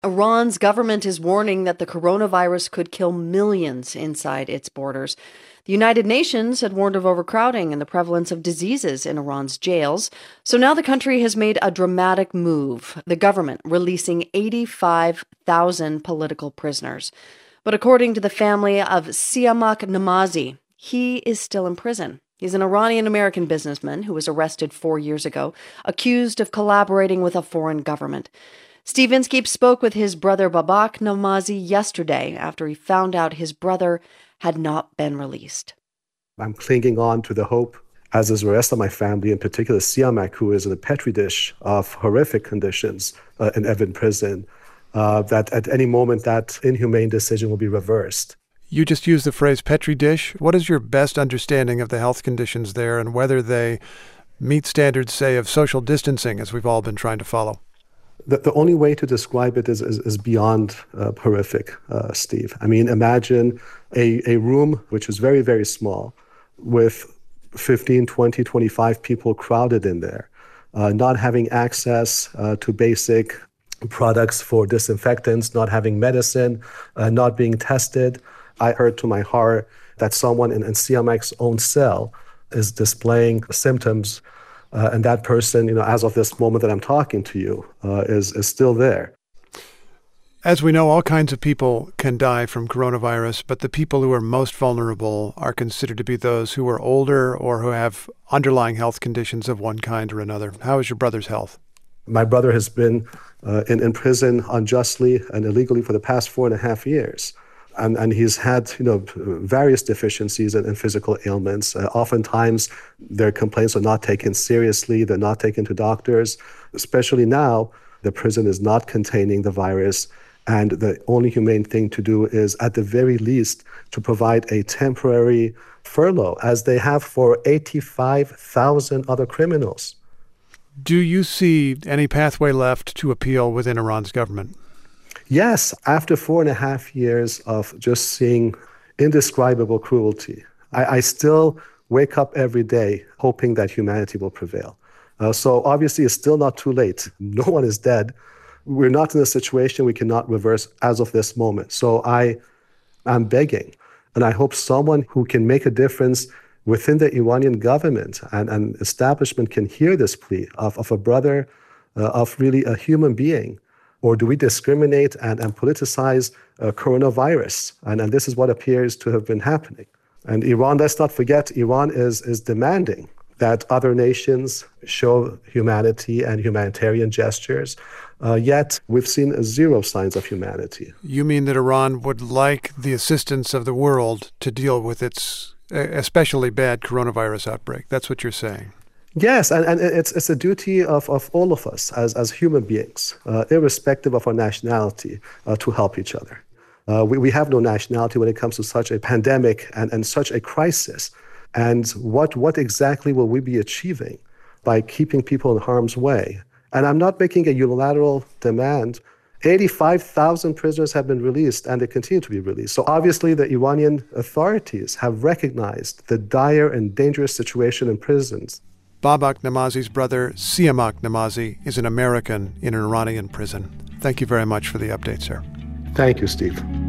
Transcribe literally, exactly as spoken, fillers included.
Iran's government is warning that the coronavirus could kill millions inside its borders. The United Nations had warned of overcrowding and the prevalence of diseases in Iran's jails. So now the country has made a dramatic move, the government releasing eighty-five thousand political prisoners. But according to the family of Siamak Namazi, he is still in prison. He's an Iranian-American businessman who was arrested four years ago, accused of collaborating with a foreign government. Steve Inskeep spoke with his brother Babak Namazi yesterday after he found out his brother had not been released. I'm clinging on to the hope, as is the rest of my family, in particular Siamak, who is in a petri dish of horrific conditions uh, in Evin prison, uh, that at any moment that inhumane decision will be reversed. You just used the phrase petri dish. What is your best understanding of the health conditions there and whether they meet standards, say, of social distancing, as we've all been trying to follow? The, the only way to describe it is, is, is beyond uh, horrific, uh, Steve. I mean, imagine a, a room which is very, very small with fifteen, twenty, twenty-five people crowded in there, uh, not having access uh, to basic products for disinfectants, not having medicine, uh, not being tested. I heard to my horror that someone in, in Siamak's own cell is displaying symptoms. Uh, and that person, you know, as of this moment that I'm talking to you, uh, is is still there. As we know, all kinds of people can die from coronavirus, but the people who are most vulnerable are considered to be those who are older or who have underlying health conditions of one kind or another. How is your brother's health? My brother has been uh, in, in prison unjustly and illegally for the past four and a half years. And, and he's had, you know, various deficiencies and, and physical ailments. Uh, oftentimes, their complaints are not taken seriously. They're not taken to doctors. Especially now, the prison is not containing the virus. And the only humane thing to do is, at the very least, to provide a temporary furlough, as they have for eighty-five thousand other criminals. Do you see any pathway left to appeal within Iran's government? Yes, after four and a half years of just seeing indescribable cruelty, I, I still wake up every day hoping that humanity will prevail. Uh, so obviously it's still not too late. No one is dead. We're not in a situation we cannot reverse as of this moment. So I am begging, and I hope someone who can make a difference within the Iranian government and, and establishment can hear this plea of, of a brother, uh, of really a human being. Or do we discriminate and, and politicize uh, coronavirus? And, and this is what appears to have been happening. And Iran, let's not forget, Iran is, is demanding that other nations show humanity and humanitarian gestures. Uh, yet we've seen zero signs of humanity. You mean that Iran would like the assistance of the world to deal with its especially bad coronavirus outbreak? That's what you're saying. Yes, and, and it's it's a duty of, of all of us as, as human beings, uh, irrespective of our nationality, uh, to help each other. Uh, we, we have no nationality when it comes to such a pandemic and, and such a crisis. And what what exactly will we be achieving by keeping people in harm's way? And I'm not making a unilateral demand. eighty-five thousand prisoners have been released, and they continue to be released. So obviously the Iranian authorities have recognized the dire and dangerous situation in prisons. Babak Namazi's brother, Siamak Namazi, is an American in an Iranian prison. Thank you very much for the update, sir. Thank you, Steve.